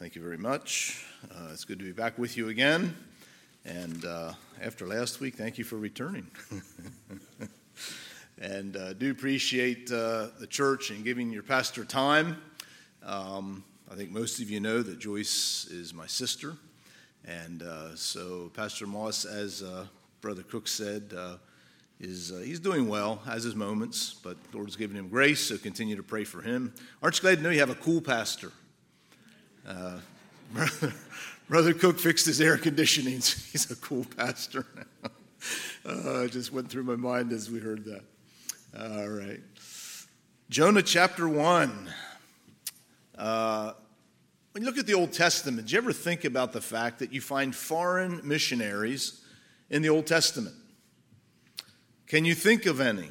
Thank you very much. It's good to be back with you again. And after last week, thank you for returning. And do appreciate the church and giving your pastor time. I think most of you know that Joyce is my sister. And so Pastor Moss, as Brother Cook said, he's doing well, has his moments, but the Lord's given him grace, so continue to pray for him. Aren't you glad to know you have a cool pastor? Brother Cook fixed his air conditioning. He's a cool pastor now. Just went through my mind as we heard that. All right. Jonah chapter 1. When you look at the Old Testament, do you ever think about the fact that you find foreign missionaries in the Old Testament? Can you think of any?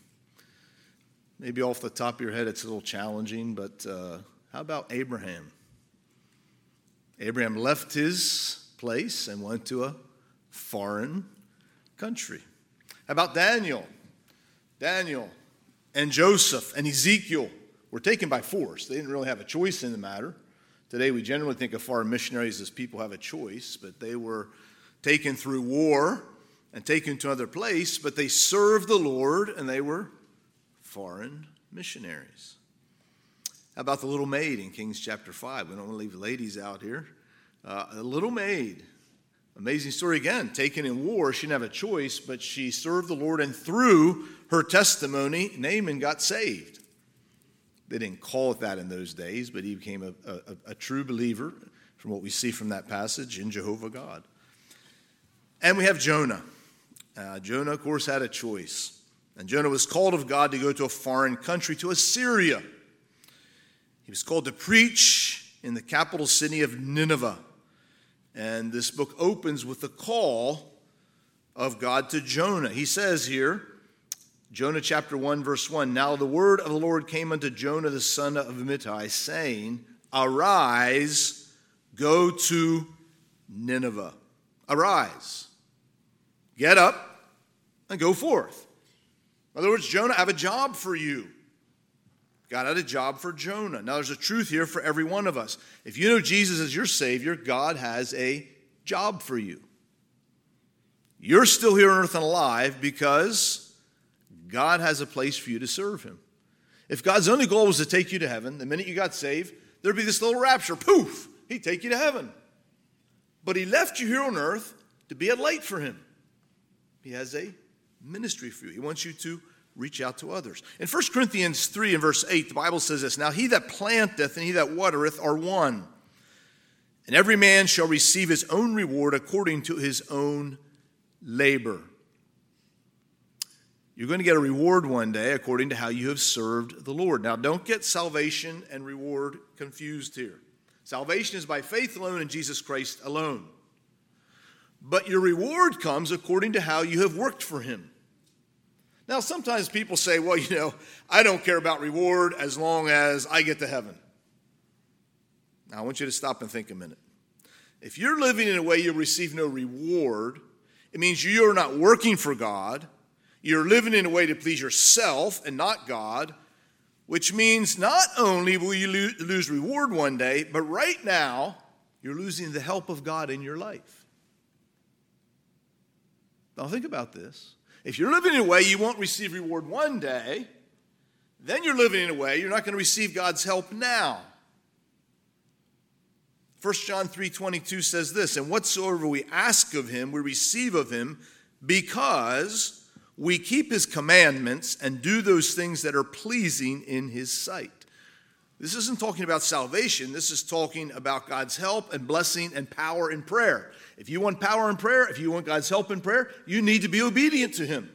Maybe off the top of your head it's a little challenging, but how about Abraham? Abraham left his place and went to a foreign country. How about Daniel? Daniel and Joseph and Ezekiel were taken by force. They didn't really have a choice in the matter. Today we generally think of foreign missionaries as people have a choice, but they were taken through war and taken to another place, but they served the Lord and they were foreign missionaries. How about the little maid in Kings chapter 5? We don't want to leave the ladies out here. The little maid, amazing story again, taken in war. She didn't have a choice, but she served the Lord, and through her testimony, Naaman got saved. They didn't call it that in those days, but he became a true believer from what we see from that passage in Jehovah God. And we have Jonah. Jonah, of course, had a choice. And Jonah was called of God to go to a foreign country, to Assyria. He was called to preach in the capital city of Nineveh. And this book opens with the call of God to Jonah. He says here, Jonah chapter 1, verse 1, "Now the word of the Lord came unto Jonah the son of Amittai, saying, Arise, go to Nineveh." Arise, get up, and go forth. In other words, Jonah, I have a job for you. God had a job for Jonah. Now, there's a truth here for every one of us. If you know Jesus as your Savior, God has a job for you. You're still here on earth and alive because God has a place for you to serve Him. If God's only goal was to take you to heaven, the minute you got saved, there'd be this little rapture. Poof! He'd take you to heaven. But He left you here on earth to be a light for Him. He has a ministry for you. He wants you to reach out to others. In 1 Corinthians 3 and verse 8, the Bible says this, "Now he that planteth and he that watereth are one, and every man shall receive his own reward according to his own labor." You're going to get a reward one day according to how you have served the Lord. Now, don't get salvation and reward confused here. Salvation is by faith alone in Jesus Christ alone. But your reward comes according to how you have worked for Him. Now, sometimes people say, well, I don't care about reward as long as I get to heaven. Now, I want you to stop and think a minute. If you're living in a way you'll receive no reward, it means you're not working for God. You're living in a way to please yourself and not God, which means not only will you lose reward one day, but right now, you're losing the help of God in your life. Now, think about this. If you're living in a way you won't receive reward one day, then you're living in a way you're not going to receive God's help now. 1 John 3:22 says this, "And whatsoever we ask of Him, we receive of Him, because we keep His commandments and do those things that are pleasing in His sight." This isn't talking about salvation. This is talking about God's help and blessing and power in prayer. If you want power in prayer, if you want God's help in prayer, you need to be obedient to Him.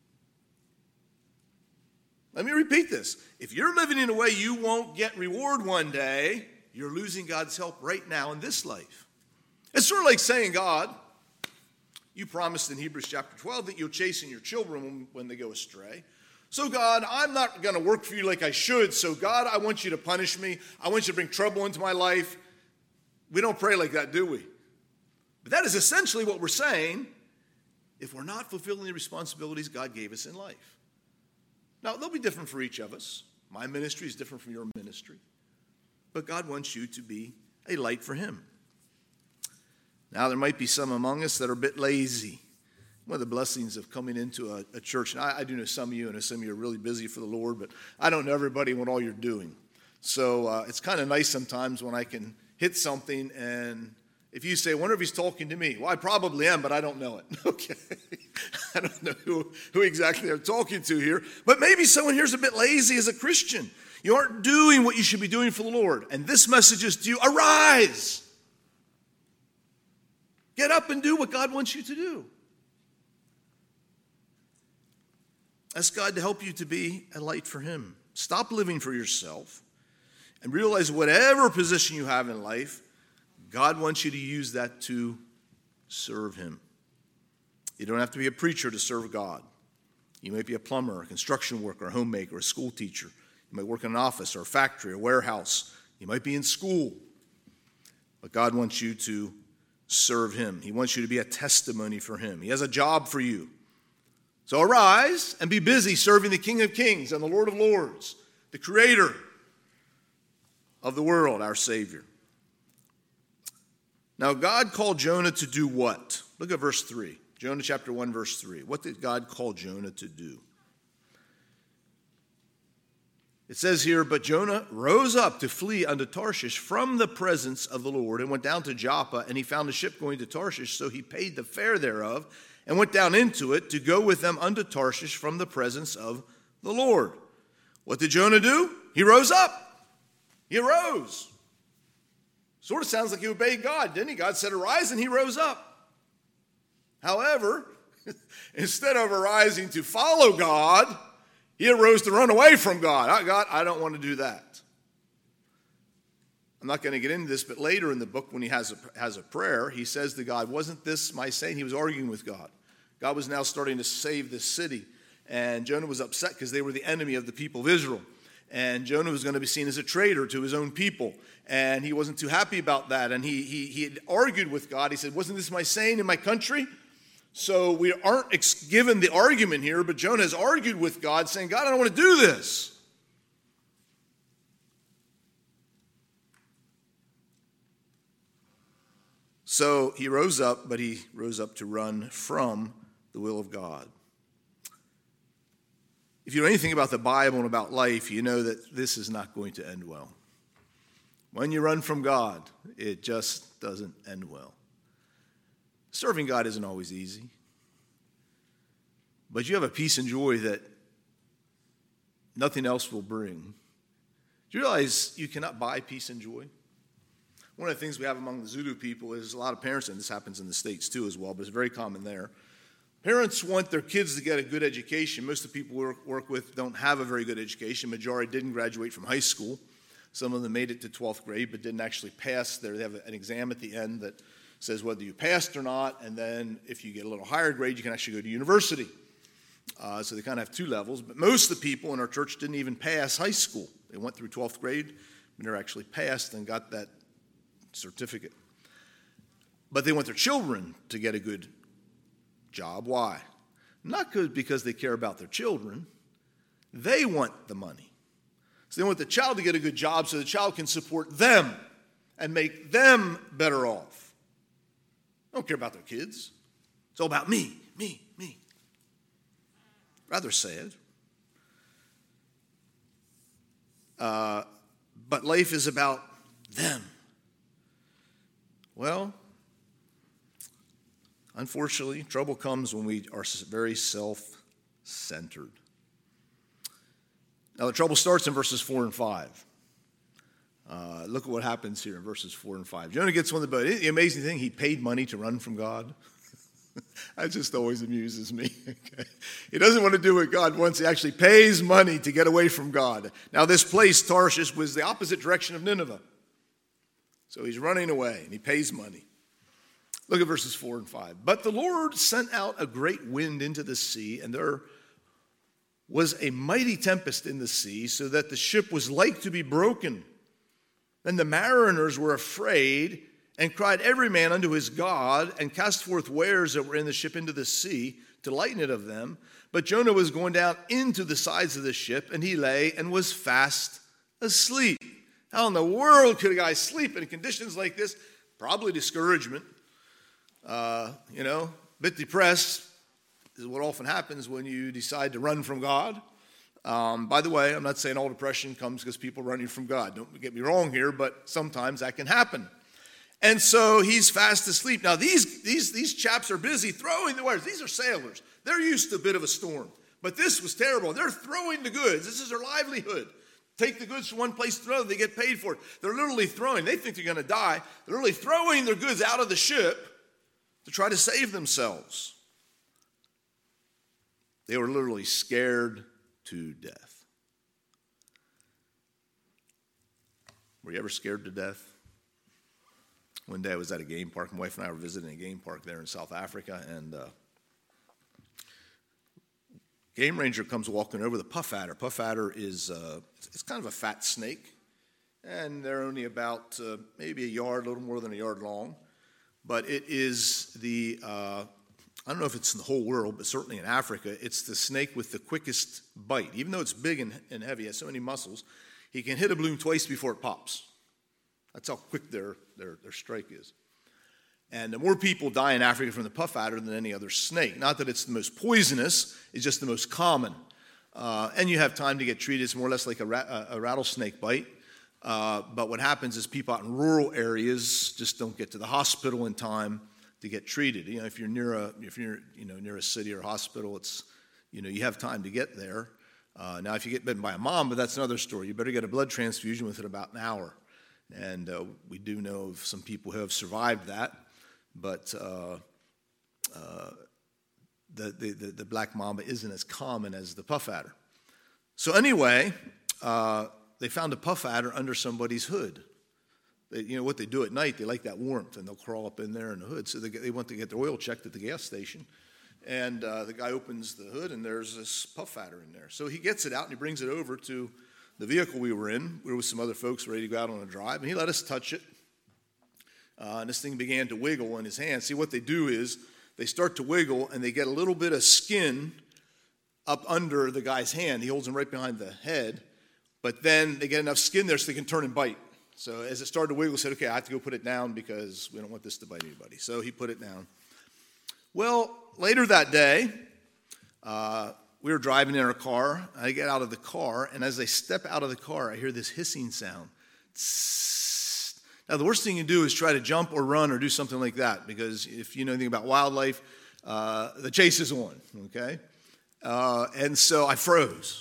Let me repeat this. If you're living in a way you won't get reward one day, you're losing God's help right now in this life. It's sort of like saying, God, you promised in Hebrews chapter 12 that you'll chasten your children when they go astray. So God, I'm not going to work for you like I should. So God, I want you to punish me. I want you to bring trouble into my life. We don't pray like that, do we? But that is essentially what we're saying if we're not fulfilling the responsibilities God gave us in life. Now, they'll be different for each of us. My ministry is different from your ministry. But God wants you to be a light for him. Now, there might be some among us that are a bit lazy. One of the blessings of coming into a church, and I do know some of you, and some of you are really busy for the Lord, but I don't know everybody and what all you're doing. So it's kind of nice sometimes when I can hit something, and if you say, I wonder if he's talking to me. Well, I probably am, but I don't know it. Okay. I don't know who exactly I'm talking to here, but maybe someone here's a bit lazy as a Christian. You aren't doing what you should be doing for the Lord, and this message is to you, arise. Get up and do what God wants you to do. Ask God to help you to be a light for him. Stop living for yourself and realize whatever position you have in life, God wants you to use that to serve him. You don't have to be a preacher to serve God. You might be a plumber, a construction worker, a homemaker, a school teacher. You might work in an office or a factory or warehouse. You might be in school. But God wants you to serve him. He wants you to be a testimony for him. He has a job for you. So arise and be busy serving the King of Kings and the Lord of Lords, the Creator of the world, our Savior. Now, God called Jonah to do what? Look at verse 3. Jonah chapter 1, verse 3. What did God call Jonah to do? It says here, but Jonah rose up to flee unto Tarshish from the presence of the Lord and went down to Joppa, and he found a ship going to Tarshish, so he paid the fare thereof and went down into it to go with them unto Tarshish from the presence of the Lord. What did Jonah do? He rose up. He arose. Sort of sounds like he obeyed God, didn't he? God said arise, and he rose up. However, instead of arising to follow God, he arose to run away from God. God, I don't want to do that. I'm not going to get into this, but later in the book when he has a prayer, he says to God, wasn't this my saying? He was arguing with God. God was now starting to save this city, and Jonah was upset because they were the enemy of the people of Israel. And Jonah was going to be seen as a traitor to his own people, and he wasn't too happy about that. And he had argued with God. He said, wasn't this my saying in my country? So we aren't given the argument here, but Jonah has argued with God, saying, God, I don't want to do this. So he rose up, but he rose up to run from the will of God. If you know anything about the Bible and about life, you know that this is not going to end well. When you run from God, it just doesn't end well. Serving God isn't always easy. But you have a peace and joy that nothing else will bring. Do you realize you cannot buy peace and joy? One of the things we have among the Zulu people is a lot of parents, and this happens in the States too as well, but it's very common there. Parents want their kids to get a good education. Most of the people we work with don't have a very good education. Majority didn't graduate from high school. Some of them made it to 12th grade but didn't actually pass. They have an exam at the end that says whether you passed or not, and then if you get a little higher grade, you can actually go to university. So they kind of have two levels. But most of the people in our church didn't even pass high school. They went through 12th grade, but never actually passed and got that certificate. But they want their children to get a good job. Why? Not good because they care about their children. They want the money. So they want the child to get a good job so the child can support them and make them better off. They don't care about their kids. It's all about me. Rather sad. But life is about them. Well, unfortunately, trouble comes when we are very self-centered. Now, the trouble starts in verses 4 and 5. Look at what happens here in verses 4 and 5. Jonah gets on the boat. The amazing thing, he paid money to run from God. That just always amuses me. Okay. He doesn't want to do what God wants. He actually pays money to get away from God. Now, this place, Tarshish, was the opposite direction of Nineveh. So he's running away, and he pays money. Look at verses 4 and 5. But the Lord sent out a great wind into the sea, and there was a mighty tempest in the sea, so that the ship was like to be broken. Then the mariners were afraid, and cried every man unto his God, and cast forth wares that were in the ship into the sea, to lighten it of them. But Jonah was going down into the sides of the ship, and he lay and was fast asleep. How in the world could a guy sleep in conditions like this? Probably discouragement. A bit depressed is what often happens when you decide to run from God. By the way, I'm not saying all depression comes because people are running from God. Don't get me wrong here, but sometimes that can happen. And so he's fast asleep. Now, these chaps are busy throwing the wares. These are sailors. They're used to a bit of a storm. But this was terrible. They're throwing the goods. This is their livelihood. Take the goods from one place to another. They get paid for it. They're literally throwing. They think they're going to die. They're literally throwing their goods out of the ship to try to save themselves. They were literally scared to death. Were you ever scared to death? One day I was at a game park. My wife and I were visiting a game park there in South Africa, and game ranger comes walking over the puff adder. Puff adder is it's kind of a fat snake, and they're only about maybe a yard, a little more than a yard long. But it is I don't know if it's in the whole world, but certainly in Africa, it's the snake with the quickest bite. Even though it's big and heavy, it has so many muscles, he can hit a balloon twice before it pops. That's how quick their strike is. And the more people die in Africa from the puff adder than any other snake. Not that it's the most poisonous, it's just the most common. And you have time to get treated. It's more or less like a rattlesnake bite. But what happens is people out in rural areas just don't get to the hospital in time to get treated. If you're near a city or a hospital, it's you have time to get there. Now, if you get bitten by a mom, but that's another story. You better get a blood transfusion within about an hour. And we do know of some people who have survived that, but the black mamba isn't as common as the puff adder. So anyway, they found a puff adder under somebody's hood. What they do at night, they like that warmth, and they'll crawl up in there in the hood. So they went to get their oil checked at the gas station, and the guy opens the hood, and there's this puff adder in there. So he gets it out, and he brings it over to the vehicle we were in. We were with some other folks ready to go out on a drive, and he let us touch it. And this thing began to wiggle in his hand. See, what they do is they start to wiggle, and they get a little bit of skin up under the guy's hand. He holds him right behind the head, but then they get enough skin there so they can turn and bite. So as it started to wiggle, he said, okay, I have to go put it down because we don't want this to bite anybody. So he put it down. Well, later that day, we were driving in our car. I get out of the car, and as I step out of the car, I hear this hissing sound. Tss. Now, the worst thing you do is try to jump or run or do something like that, because if you know anything about wildlife, the chase is on, okay? And so I froze.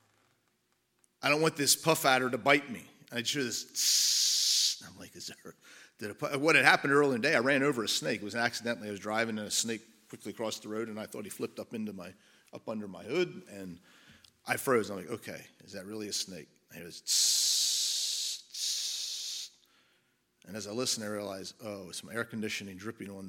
I don't want this puff adder to bite me. I just hear this tss. I'm like, what had happened earlier in the day, I ran over a snake. It was accidentally, I was driving, and a snake quickly crossed the road, and I thought he flipped up under my hood, and I froze. I'm like, okay, is that really a snake? And it was tss, tss. And as I listened, I realized, it's some air conditioning dripping on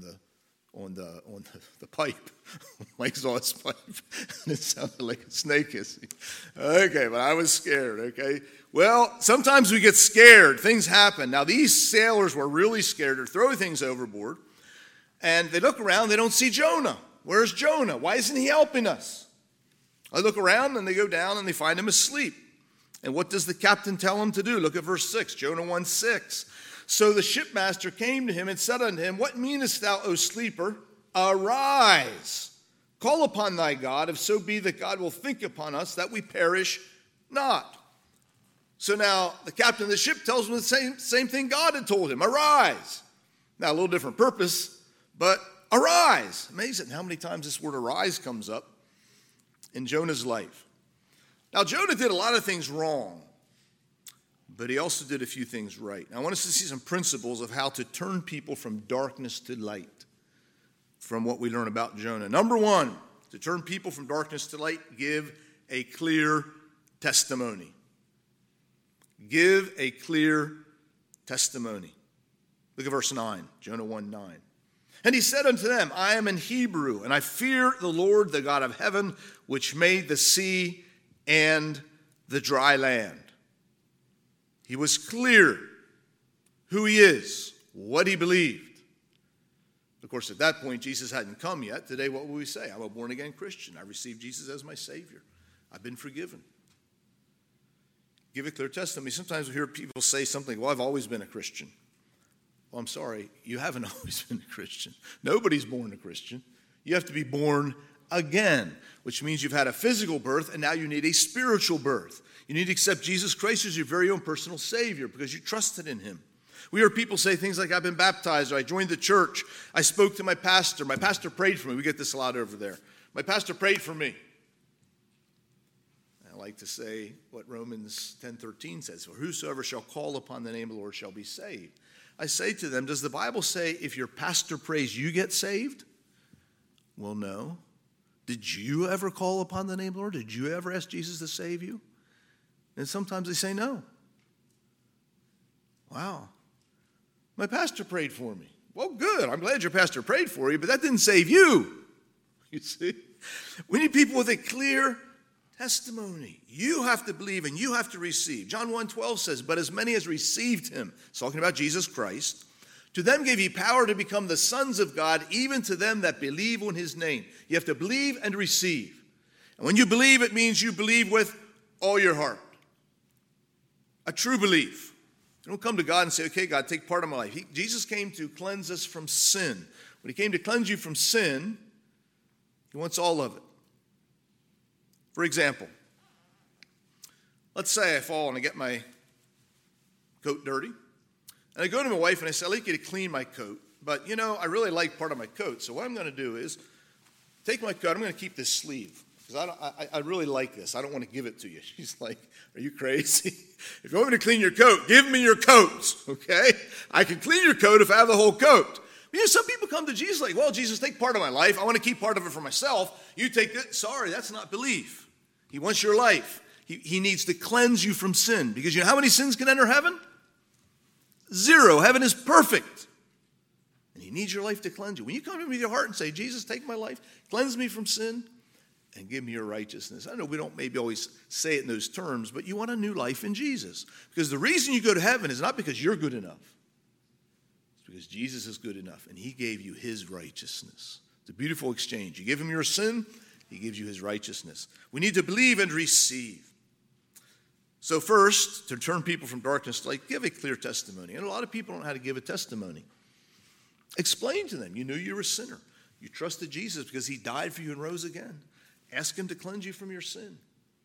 the pipe, my exhaust pipe. And it sounded like a snake hissing. Okay, but I was scared, okay? Well, sometimes we get scared. Things happen. Now, these sailors were really scared. They're throwing things overboard, and they look around, they don't see Jonah. Where's Jonah? Why isn't he helping us? I look around, and they go down, and they find him asleep. And what does the captain tell him to do? Look at verse 6, Jonah 1:6. So the shipmaster came to him and said unto him, What meanest thou, O sleeper? Arise, call upon thy God, if so be that God will think upon us, that we perish not. So now the captain of the ship tells him the same thing God had told him. Arise. Now, a little different purpose, but arise. Amazing how many times this word arise comes up in Jonah's life. Now, Jonah did a lot of things wrong, but he also did a few things right. Now, I want us to see some principles of how to turn people from darkness to light from what we learn about Jonah. Number one, to turn people from darkness to light, give a clear testimony. Give a clear testimony. Look at verse 9, Jonah 1:9. And he said unto them, I am an Hebrew, and I fear the Lord, the God of heaven, which made the sea and the dry land. He was clear who he is, what he believed. Of course, at that point, Jesus hadn't come yet. Today, what will we say? I'm a born-again Christian. I received Jesus as my Savior. I've been forgiven. give a clear testimony. Sometimes we hear people say something, well, I've always been a Christian. Well, I'm sorry, you haven't always been a Christian. Nobody's born a Christian. You have to be born again, which means you've had a physical birth and now you need a spiritual birth. You need to accept Jesus Christ as your very own personal Savior because you trusted in him. We hear people say things like, I've been baptized, or I joined the church, I spoke to my pastor prayed for me. We get this a lot over there. My pastor prayed for me. I like to say what Romans 10:13 says, for whosoever shall call upon the name of the Lord shall be saved. I say to them, does the Bible say if your pastor prays, you get saved? Well, no. Did you ever call upon the name of the Lord? Did you ever ask Jesus to save you? And sometimes they say no. Wow. My pastor prayed for me. Well, good. I'm glad your pastor prayed for you, but that didn't save you. You see? We need people with a clear testimony. You have to believe and you have to receive. John 1:12 says, but as many as received him, it's talking about Jesus Christ, to them gave he power to become the sons of God, even to them that believe on his name. You have to believe and receive. And when you believe, it means you believe with all your heart. A true belief. You don't come to God and say, okay, God, take part of my life. Jesus came to cleanse us from sin. When he came to cleanse you from sin, he wants all of it. For example, let's say I fall and I get my coat dirty. And I go to my wife and I say, I'd like you to clean my coat. But, I really like part of my coat. So what I'm going to do is take my coat. I'm going to keep this sleeve. Because I really like this. I don't want to give it to you. She's like, are you crazy? If you want me to clean your coat, give me your coat, okay? I can clean your coat if I have the whole coat. But some people come to Jesus like, well, Jesus, take part of my life. I want to keep part of it for myself. You take it. Sorry, that's not belief. He wants your life. He needs to cleanse you from sin. Because you know how many sins can enter heaven? 0. Heaven is perfect. And he needs your life to cleanse you. When you come to him with your heart and say, Jesus, take my life, cleanse me from sin, and give me your righteousness. I know we don't maybe always say it in those terms, but you want a new life in Jesus. Because the reason you go to heaven is not because you're good enough. It's because Jesus is good enough, and he gave you his righteousness. It's a beautiful exchange. You give him your sin, he gives you his righteousness. We need to believe and receive. So first, to turn people from darkness to light, give a clear testimony. And a lot of people don't know how to give a testimony. Explain to them, you knew you were a sinner. You trusted Jesus because he died for you and rose again. Ask him to cleanse you from your sin.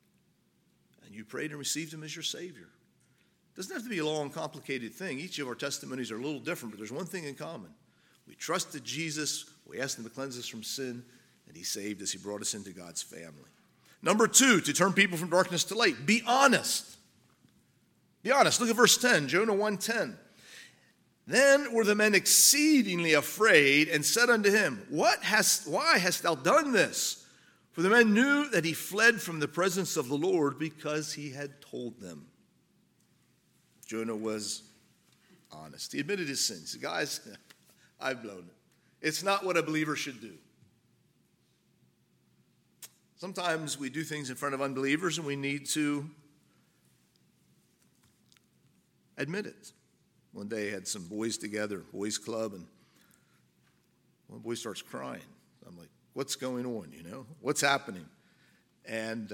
And you prayed and received him as your Savior. It doesn't have to be a long, complicated thing. Each of our testimonies are a little different, but there's one thing in common. We trusted Jesus, we asked him to cleanse us from sin, and he saved us. He brought us into God's family. Number 2, to turn people from darkness to light, be honest. Be honest. Look at verse 10, Jonah 1:10. Then were the men exceedingly afraid and said unto him, why hast thou done this? For the men knew that he fled from the presence of the Lord because he had told them. Jonah was honest. He admitted his sins. He said, guys, I've blown it. It's not what a believer should do. Sometimes we do things in front of unbelievers and we need to admit it. One day I had some boys together, boys club, and one boy starts crying. I'm like, what's going on, What's happening? And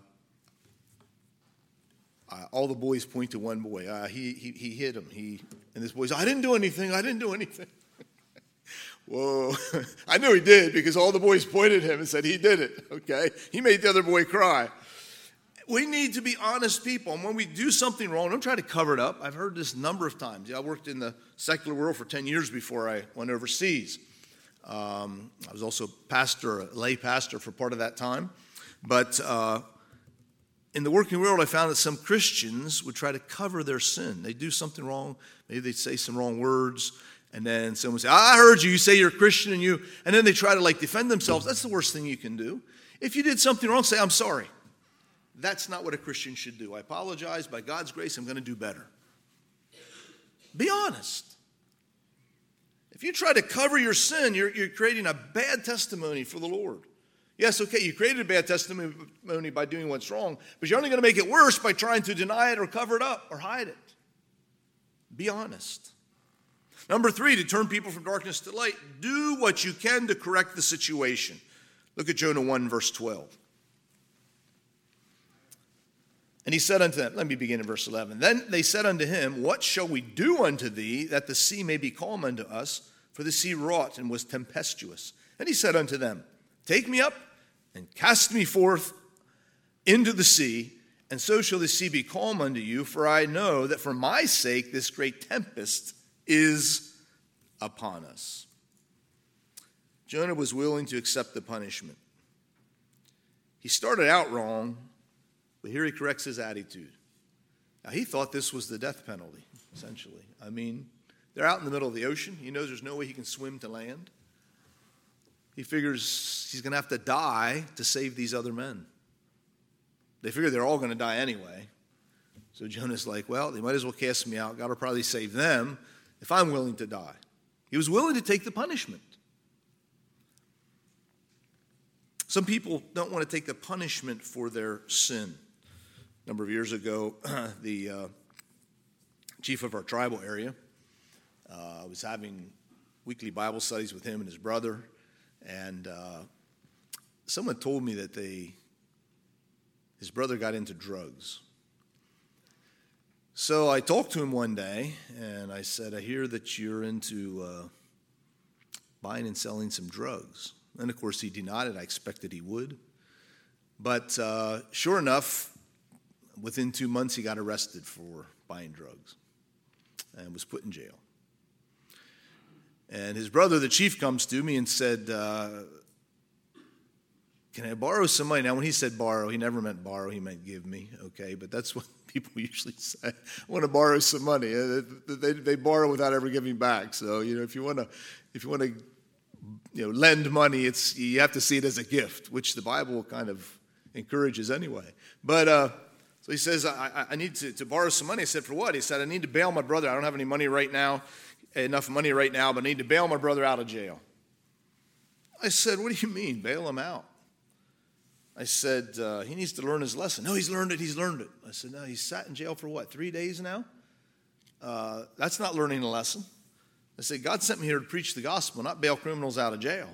all the boys point to one boy. He hit him. And this boy said, I didn't do anything. Whoa. I knew he did because all the boys pointed at him and said he did it, okay? He made the other boy cry. We need to be honest people. And when we do something wrong, don't try to cover it up. I've heard this a number of times. I worked in the secular world for 10 years before I went overseas. I was also a lay pastor for part of that time. But in the working world, I found that some Christians would try to cover their sin. They'd do something wrong. Maybe they'd say some wrong words. And then someone would say, I heard you. You say you're a Christian. And then they try to defend themselves. That's the worst thing you can do. If you did something wrong, say, I'm sorry. That's not what a Christian should do. I apologize. By God's grace, I'm going to do better. Be honest. If you try to cover your sin, you're creating a bad testimony for the Lord. Yes, okay, you created a bad testimony by doing what's wrong, but you're only going to make it worse by trying to deny it or cover it up or hide it. Be honest. Number 3, to turn people from darkness to light, do what you can to correct the situation. Look at Jonah 1, verse 12. And he said unto them, let me begin in verse 11. Then they said unto him, what shall we do unto thee, that the sea may be calm unto us? For the sea wrought and was tempestuous. And he said unto them, take me up and cast me forth into the sea, and so shall the sea be calm unto you. For I know that for my sake this great tempest is upon us. Jonah was willing to accept the punishment. He started out wrong, but here he corrects his attitude. Now, he thought this was the death penalty, essentially. I mean, they're out in the middle of the ocean. He knows there's no way he can swim to land. He figures he's going to have to die to save these other men. They figure they're all going to die anyway. So Jonah's like, well, they might as well cast me out. God will probably save them if I'm willing to die. He was willing to take the punishment. Some people don't want to take the punishment for their sin. A number of years ago, the chief of our tribal area, I was having weekly Bible studies with him and his brother, and someone told me that his brother got into drugs. So I talked to him one day, and I said, I hear that you're into buying and selling some drugs. And, of course, he denied it. I expected he would. But sure enough, within 2 months, he got arrested for buying drugs and was put in jail. And his brother, the chief, comes to me and said, can I borrow some money? Now, when he said borrow, he never meant borrow. He meant give me, okay? But that's what people usually say. I want to borrow some money. They borrow without ever giving back. So, if you want to lend money, you have to see it as a gift, which the Bible kind of encourages anyway. But so he says, I need to borrow some money. I said, for what? He said, I need to bail my brother. I don't have any money right now, enough money right now, but I need to bail my brother out of jail. I said, what do you mean, bail him out? I said, he needs to learn his lesson. No, he's learned it. I said, no, he's sat in jail for what, 3 days now? That's not learning a lesson. I said, God sent me here to preach the gospel, not bail criminals out of jail.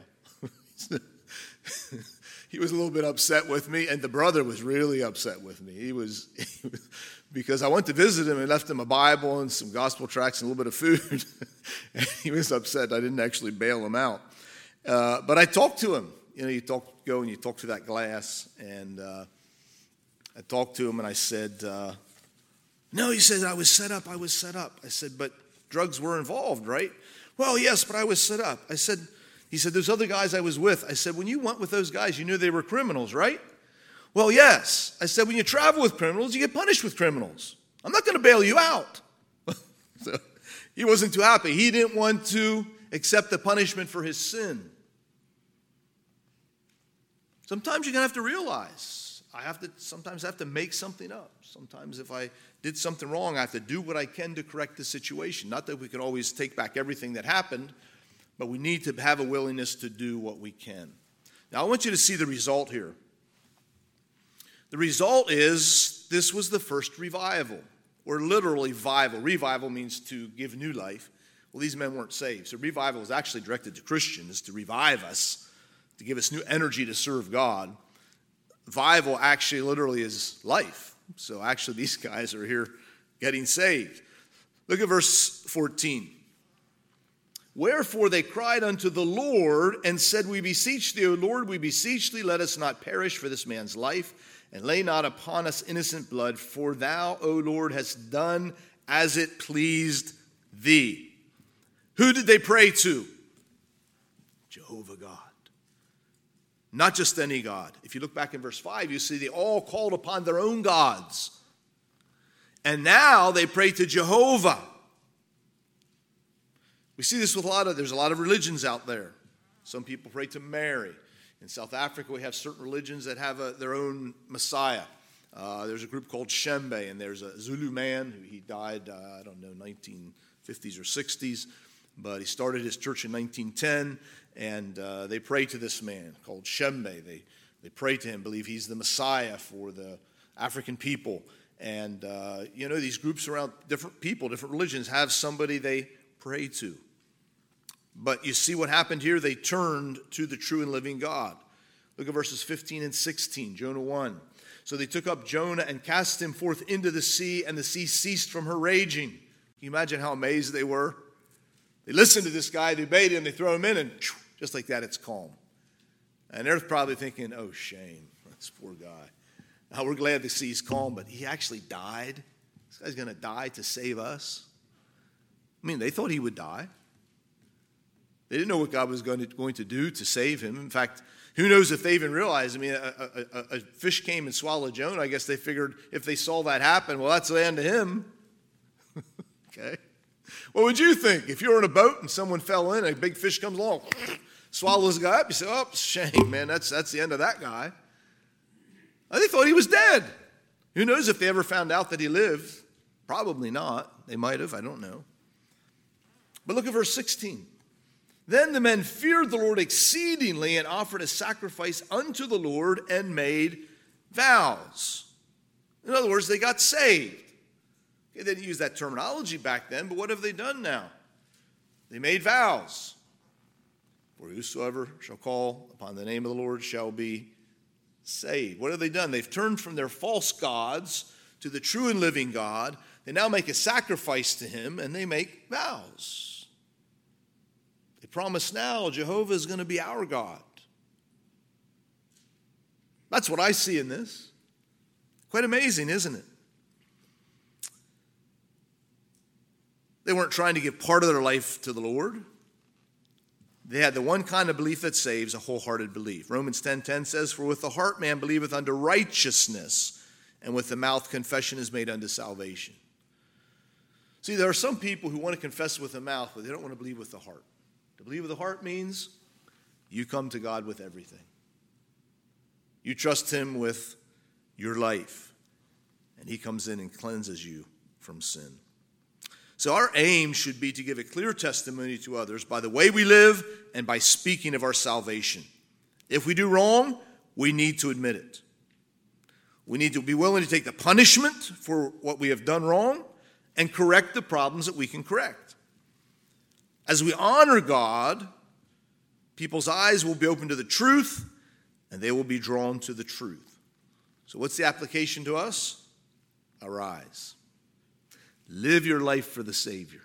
He was a little bit upset with me, and the brother was really upset with me. He was because I went to visit him and left him a Bible and some gospel tracts and a little bit of food. And he was upset I didn't actually bail him out. But I talked to him. You go and you talk to that glass, and I talked to him, and I said, no, he said, I was set up. I said, but drugs were involved, right? Well, yes, but I was set up. He said, those other guys I was with. I said, when you went with those guys, you knew they were criminals, right? Well, yes. I said, when you travel with criminals, you get punished with criminals. I'm not going to bail you out. So he wasn't too happy. He didn't want to accept the punishment for his sin. Sometimes you're going to have to realize, sometimes I have to make something up. Sometimes if I did something wrong, I have to do what I can to correct the situation. Not that we can always take back everything that happened, but we need to have a willingness to do what we can. Now, I want you to see the result here. The result is this was the first revival, or literally revival. Revival means to give new life. Well, these men weren't saved. So revival was actually directed to Christians, to revive us, to give us new energy to serve God. Revival actually literally is life. So actually these guys are here getting saved. Look at verse 14. Wherefore they cried unto the Lord and said, we beseech thee, O Lord, we beseech thee, let us not perish for this man's life, and lay not upon us innocent blood, for thou, O Lord, hast done as it pleased thee. Who did they pray to? Jehovah God. Not just any God. If you look back in verse 5, you see they all called upon their own gods. And now they pray to Jehovah. We see this with there's a lot of religions out there. Some people pray to Mary. In South Africa, we have certain religions that have their own Messiah. There's a group called Shembe, and there's a Zulu man who he died, 1950s or 60s, but he started his church in 1910, and they pray to this man called Shembe. They pray to him, believe he's the Messiah for the African people. And, these groups around different people, different religions have somebody they pray to. But you see what happened here? They turned to the true and living God. Look at verses 15 and 16, Jonah 1. So they took up Jonah and cast him forth into the sea, and the sea ceased from her raging. Can you imagine how amazed they were? They listened to this guy, they obeyed him, they throw him in, and just like that, it's calm. And they're probably thinking, oh, shame, this poor guy. Now, we're glad the sea's calm, but he actually died. This guy's going to die to save us. I mean, they thought he would die. They didn't know what God was going to do to save him. In fact, who knows if they even realized. I mean, a fish came and swallowed Jonah. I guess they figured if they saw that happen, well, that's the end of him. Okay. What would you think? If you were in a boat and someone fell in, a big fish comes along, swallows the guy up, you say, oh, shame, man, that's the end of that guy. They thought he was dead. Who knows if they ever found out that he lived? Probably not. They might have, I don't know. But look at verse 16. Then the men feared the Lord exceedingly and offered a sacrifice unto the Lord and made vows. In other words, they got saved. Okay, they didn't use that terminology back then, but what have they done now? They made vows. For whosoever shall call upon the name of the Lord shall be saved. What have they done? They've turned from their false gods to the true and living God. They now make a sacrifice to him, and they make vows. They promise now Jehovah is going to be our God. That's what I see in this. Quite amazing, isn't it? They weren't trying to give part of their life to the Lord. They had the one kind of belief that saves, a wholehearted belief. Romans 10:10 says, for with the heart man believeth unto righteousness, and with the mouth confession is made unto salvation. See, there are some people who want to confess with the mouth, but they don't want to believe with the heart. To believe with the heart means you come to God with everything. You trust him with your life, and he comes in and cleanses you from sin. So our aim should be to give a clear testimony to others by the way we live and by speaking of our salvation. If we do wrong, we need to admit it. We need to be willing to take the punishment for what we have done wrong and correct the problems that we can correct. As we honor God, people's eyes will be open to the truth and they will be drawn to the truth. So what's the application to us? Arise. Live your life for the Savior.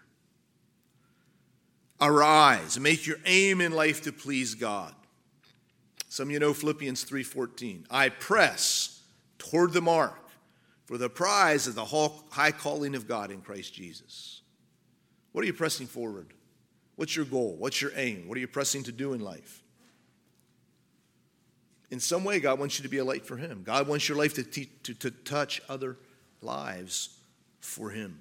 Arise. Make your aim in life to please God. Some of you know Philippians 3:14. I press toward the mark for the prize of the high calling of God in Christ Jesus. What are you pressing forward? What's your goal? What's your aim? What are you pressing to do in life? In some way, God wants you to be a light for him. God wants your life to touch other lives for him.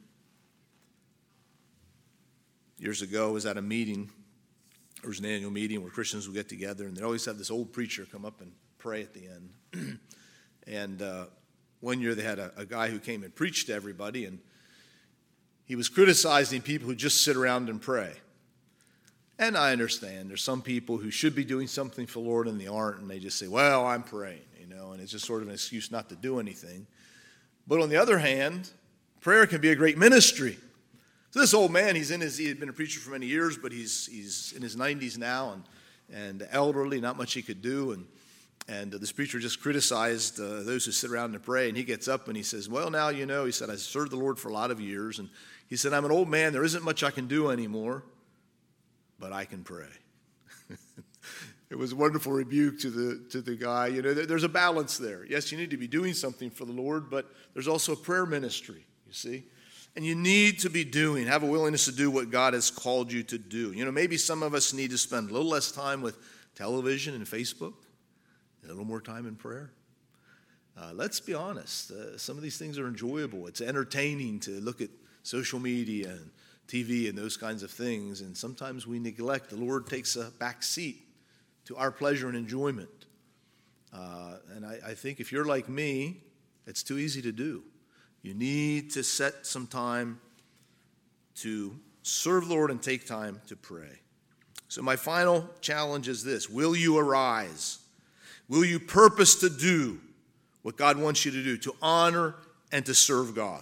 Years ago, I was at a meeting. There was an annual meeting where Christians would get together, and they always have this old preacher come up and pray at the end. And one year they had a guy who came and preached to everybody, and he was criticizing people who just sit around and pray. And I understand. There's some people who should be doing something for the Lord and they aren't, and they just say, well, I'm praying, and it's just sort of an excuse not to do anything. But on the other hand, prayer can be a great ministry. So this old man, he had been a preacher for many years, but he's in his 90s now and elderly, not much he could do. And this preacher just criticized those who sit around and pray. And he gets up and he says, well, now, he said, I served the Lord for a lot of years. And he said, I'm an old man. There isn't much I can do anymore, but I can pray. It was a wonderful rebuke to the guy. There's a balance there. Yes, you need to be doing something for the Lord, but there's also a prayer ministry, you see. And you need to have a willingness to do what God has called you to do. Maybe some of us need to spend a little less time with television and Facebook, and a little more time in prayer. Let's be honest. Some of these things are enjoyable. It's entertaining to look at social media and TV and those kinds of things, and sometimes we neglect. The Lord takes a back seat to our pleasure and enjoyment. And I think if you're like me, it's too easy to do. You need to set some time to serve the Lord and take time to pray. So my final challenge is this. Will you arise? Will you purpose to do what God wants you to do, to honor and to serve God?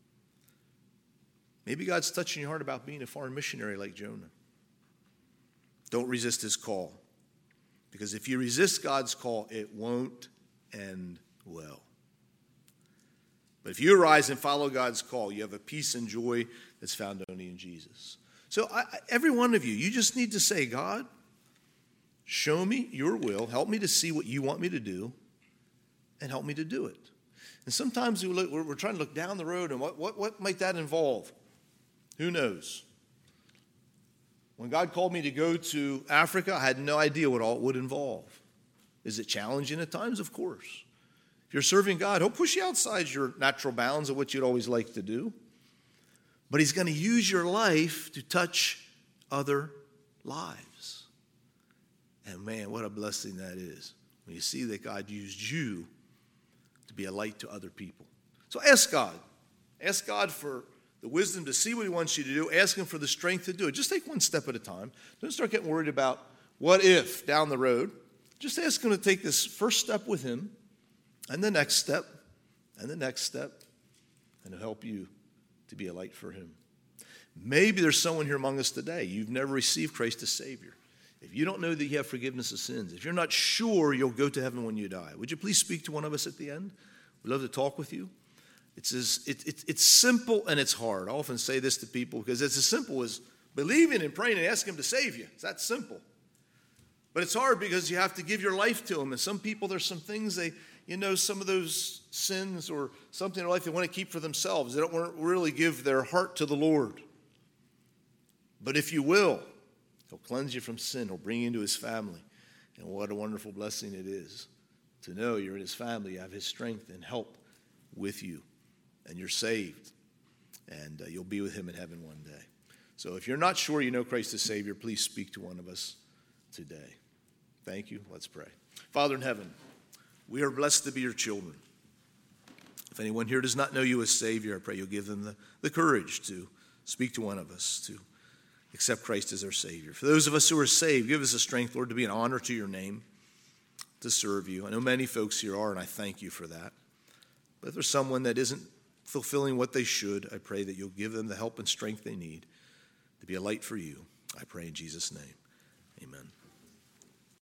Maybe God's touching your heart about being a foreign missionary like Jonah. Don't resist his call. Because if you resist God's call, it won't end well. But if you arise and follow God's call, you have a peace and joy that's found only in Jesus. So every one of you, you just need to say, God, show me your will. Help me to see what you want me to do, and help me to do it. And sometimes we're trying to look down the road, and what might that involve? Who knows? When God called me to go to Africa, I had no idea what all it would involve. Is it challenging at times? Of course. If you're serving God, he'll push you outside your natural bounds of what you'd always like to do. But he's going to use your life to touch other lives. And man, what a blessing that is when you see that God used you to be a light to other people. So ask God. Ask God for the wisdom to see what he wants you to do. Ask him for the strength to do it. Just take one step at a time. Don't start getting worried about what if down the road. Just ask him to take this first step with him, and the next step, and the next step, and he'll help you to be a light for him. Maybe there's someone here among us today. You've never received Christ as Savior. If you don't know that you have forgiveness of sins, if you're not sure you'll go to heaven when you die, would you please speak to one of us at the end? We'd love to talk with you. It's simple and it's hard. I often say this to people because it's as simple as believing and praying and asking him to save you. It's that simple. But it's hard because you have to give your life to him. And some people, there's some things some of those sins or something in their life they want to keep for themselves. They don't want to really give their heart to the Lord. But if you will, he'll cleanse you from sin. He'll bring you into his family. And what a wonderful blessing it is to know you're in his family. You have his strength and help with you. And you're saved. And you'll be with him in heaven one day. So if you're not sure you know Christ as Savior, please speak to one of us today. Thank you. Let's pray. Father in heaven, we are blessed to be your children. If anyone here does not know you as Savior, I pray you'll give them the courage to speak to one of us, to accept Christ as our Savior. For those of us who are saved, give us the strength, Lord, to be an honor to your name, to serve you. I know many folks here are, and I thank you for that. But if there's someone that isn't fulfilling what they should, I pray that you'll give them the help and strength they need to be a light for you. I pray in Jesus' name. Amen.